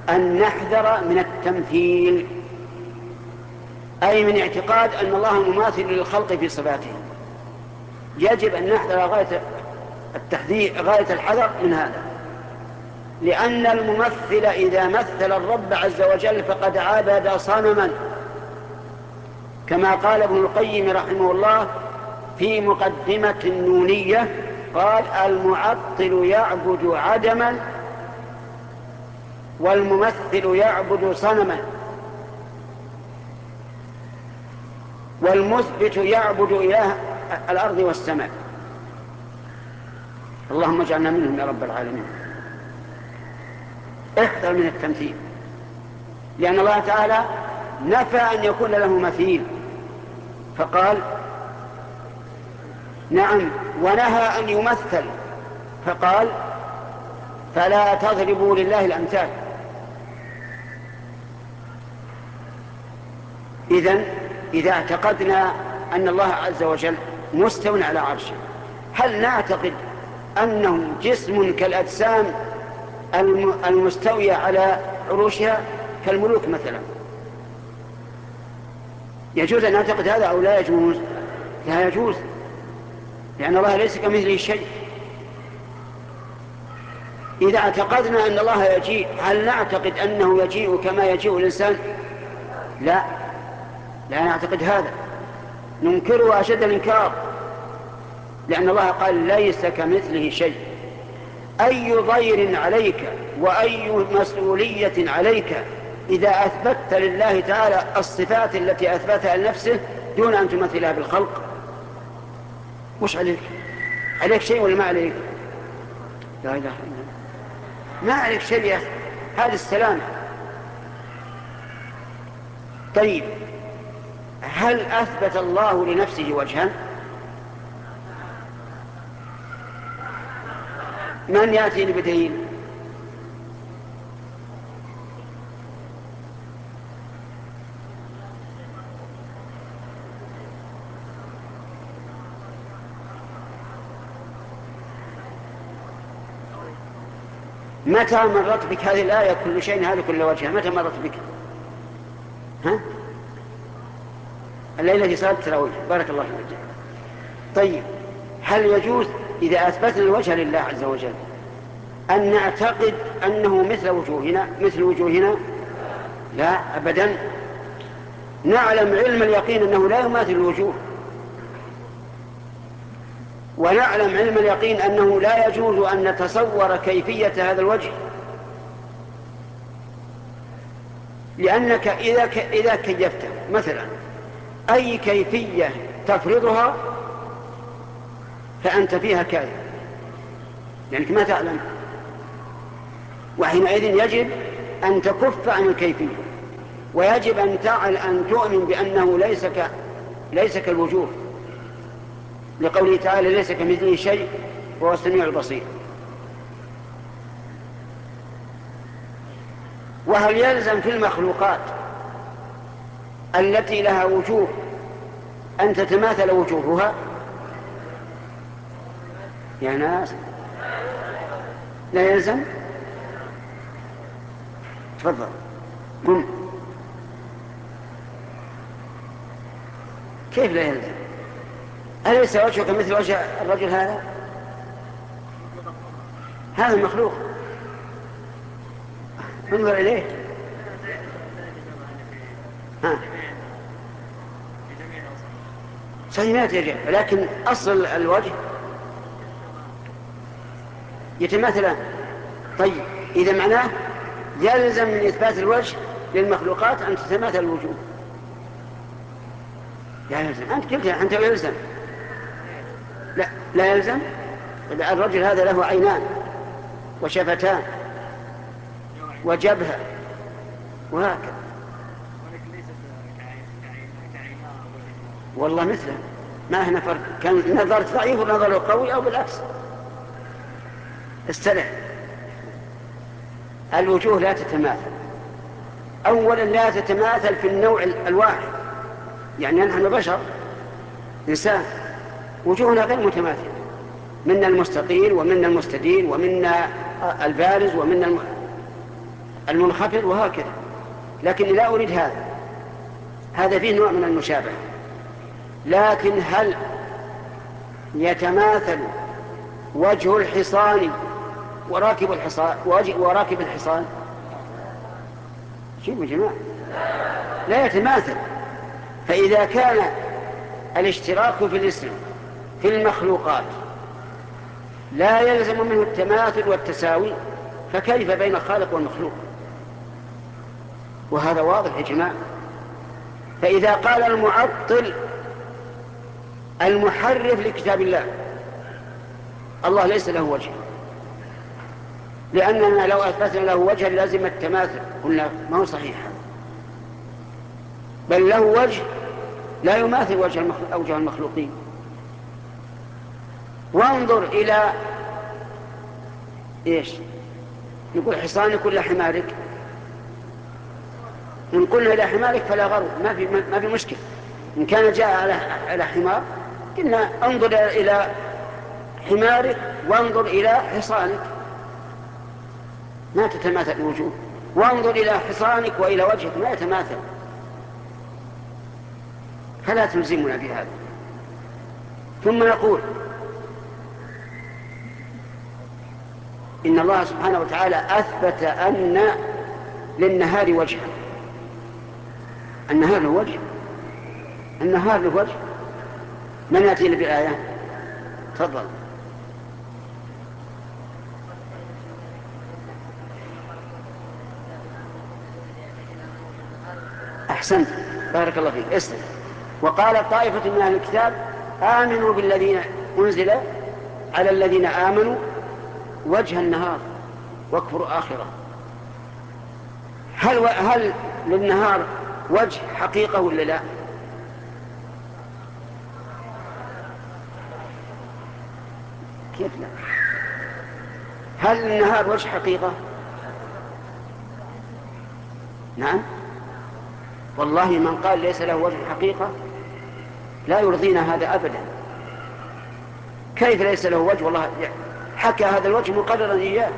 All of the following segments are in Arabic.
أن نحذر من التمثيل، أي من اعتقاد أن الله مماثل للخلق في صفاتهم. يجب أن نحذر غاية التحذير، غاية الحذر من هذا، لأن الممثل إذا مثل الرب عز وجل فقد عبد صنما، كما قال ابن القيم رحمه الله في مقدمة النونية، قال: المعطل يعبد عدما والممثل يعبد صنما والمثبت يعبد إله الأرض والسماء. اللهم اجعلنا منهم يا رب العالمين. احذر من التمثيل، لأن الله تعالى نفى أن يكون له مثيل، فقال نعم، ونهى أن يمثل، فقال: فلا تضربوا لله الأمثال. إذا اعتقدنا أن الله عز وجل مستو على عرشه، هل نعتقد أنه جسم كالأجسام المستوية على عروشها كالملوك مثلا؟ يجوز أن نعتقد هذا أو لا يجوز؟ لا يجوز، لأن الله ليس كمثله شيء. إذا اعتقدنا أن الله يجيء، هل نعتقد أنه يجيء كما يجيء الإنسان؟ لا نعتقد هذا، ننكره أشد الإنكار، لأن الله قال: ليس كمثله شيء. أي ضير عليك وأي مسؤولية عليك إذا أثبتت لله تعالى الصفات التي أثبتها لنفسه دون أن تمثلها بالخلق؟ مش عليك شيء ولا ما عليك؟ لا إله إلا الله، ما عليك شيء يا أخي، هذا السلام. طيب، هل أثبت الله لنفسه وجها؟ من يأتي بدليل؟ متى مرت بك هذه الآية كل شيء هذا كل وجه؟ متى مرت بك؟ ها؟ الليلة في صلاة التراويح، بارك الله فيك. طيب، هل يجوز إذا أثبتنا الوجه لله عز وجل أن نعتقد أنه مثل وجوهنا؟ لا أبدا، نعلم علم اليقين أنه لا يماثل الوجوه، ونعلم علم اليقين أنه لا يجوز أن نتصور كيفية هذا الوجه، لأنك إذا كيفته مثلا أي كيفية تفرضها فأنت فيها كاذب، لأنك ما تعلم، وحينئذ يجب أن تكف عن الكيفية، ويجب أن تؤمن بأنه ليس كالوجوه، لقوله تعالى: ليس كمثله شيء وهو السميع البصير. وهل يلزم في المخلوقات التي لها وجوه أن تتماثل وجوهها؟ يا ناس، لا يلزم. تفضل. كيف لا يلزم؟ أليس وجهك مثل وجه الرجل هذا؟ هذا مخلوق، انظر إليه. صحيح يجب، لكن أصل الوجه يتماثلان. طيب، إذا معناه يلزم من إثبات الوجه للمخلوقات أن تتماثل الوجوه. لا يلزم، أنت قلت أنت يلزم. لا يلزم. الرجل هذا له عينان وشفتان وجبهة وهكذا، والله مثله، ما هنا فرق، كان نظرت ضعيف ونظر قوي أو بالعكس. استرح. الوجوه لا تتماثل. أولا لا تتماثل في النوع الواحد، يعني نحن بشر إنسان وجوهنا غير متماثلة، منا المستطيل ومنا المستدير ومنا البارز ومنا المنخفض وهكذا. لكن لا أريد هذا فيه نوع من المشابهة. لكن هل يتماثل وجه الحصان وراكب الحصان؟ شوفوا يا جماعة، لا يتماثل. فإذا كان الاشتراك في الاسم في المخلوقات لا يلزم منه التماثل والتساوي، فكيف بين الخالق والمخلوق؟ وهذا واضح يا جماعة. فإذا قال المعطل المحرف لكتاب الله ليس له وجه، لأننا لو أثبتنا له وجه لازم التماثل، قلنا ما هو صحيح، بل له وجه لا يماثل أوجه المخلوقين. وانظر إلى إيش؟ نقول حصانك ولا حمارك؟ إن قلنا إلى حمارك فلا غرو، ما في مشكلة. إن كان جاء على حمار قلنا انظر إلى حمارك وانظر إلى حصانك، ما تتماثل الوجوه. وانظر إلى حصانك وإلى وجهك ما يتماثل، فلا تلزمنا بهذا. ثم نقول إن الله سبحانه وتعالى أثبت أن للنهار وجها. النهار له وجه؟ النهار له وجه؟ من يأتينا بالآية؟ تفضل. أحسنت، بارك الله فيك، اسلم. وقال طائفة من أهل الكتاب آمنوا بالذين أنزل على الذين آمنوا وجه النهار واكفروا آخره. هل للنهار وجه حقيقة ولا لا؟ كيف لا؟ هل للنهار وجه حقيقة؟ نعم. والله من قال ليس له وجه حقيقة لا يرضينا هذا أبدا. كيف ليس له وجه؟ والله حكى هذا الوجه مقررا إياه.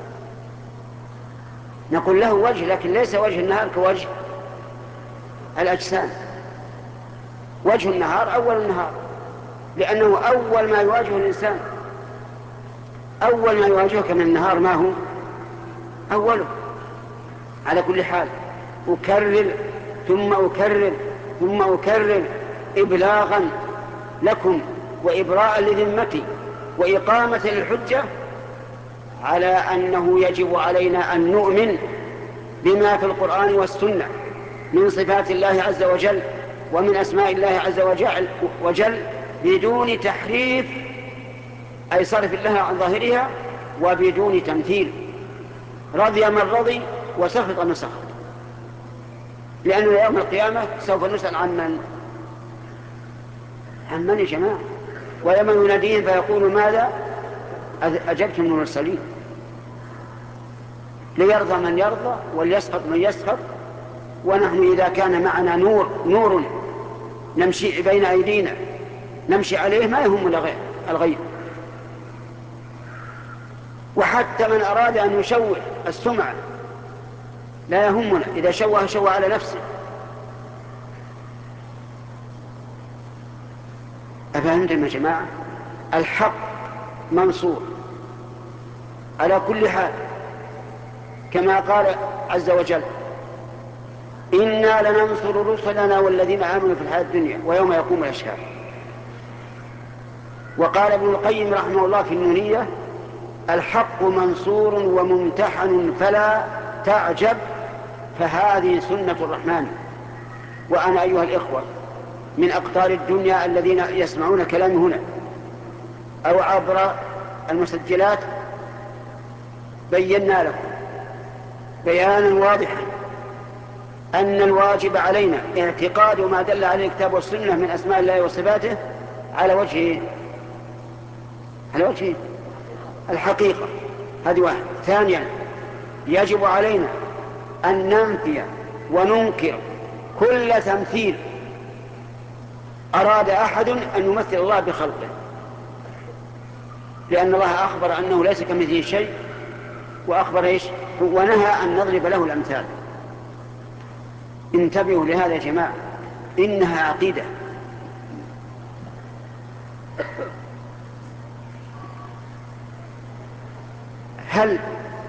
نقول له وجه، لكن ليس وجه النهار كوجه الأجسام. وجه النهار أول النهار، لأنه أول ما يواجه الإنسان. أول ما يواجهك من النهار ما هو؟ أوله. على كل حال أكرر ثم أكرر ثم أكرر إبلاغا لكم وإبراء لذمتي وإقامة للحجة على أنه يجب علينا أن نؤمن بما في القرآن والسنة من صفات الله عز وجل ومن أسماء الله عز وجل بدون تحريف أي صرف الله عن ظاهرها وبدون تمثيل. رضي من رضي وسخط من سخط، لأنه يوم القيامة سوف نسأل عن من يا جماعة؟ ويوم يناديهم فيقول ماذا أجبتم المرسلين؟ ليرضى من يرضى وليسخط من يسخط. ونحن إذا كان معنا نور نمشي بين أيدينا نمشي عليه ما يهمنا الغيب. وحتى من أراد أن يشوه السمعة لا يهمنا، إذا شوه على نفسه. أفهمتم يا جماعة؟ الحق منصور على كل حال، كما قال عز وجل إنا لننصر رسلنا والذين آمنوا في الحياة الدنيا ويوم يقوم الأشهاد. وقال ابن القيم رحمه الله في النونية الحق منصور وممتحن فلا تعجب فهذه سنة الرحمن. وأنا أيها الإخوة من أقطار الدنيا الذين يسمعون كلامي هنا أو عبر المسجلات بينا لكم بيانا واضحا أن الواجب علينا اعتقاد ما دل عليه الكتاب والسنة من أسماء الله وصفاته على وجه الحقيقة. هذه واحد. ثانيا يجب علينا أن ننفي وننكر كل تمثيل أراد أحد أن يمثل الله بخلقه، لأن الله أخبر أنه ليس كمثله شيء وأخبر إيش؟ ونهى أن نضرب له الأمثال. انتبهوا لهذا يا جماعة، إنها عقيدة. هل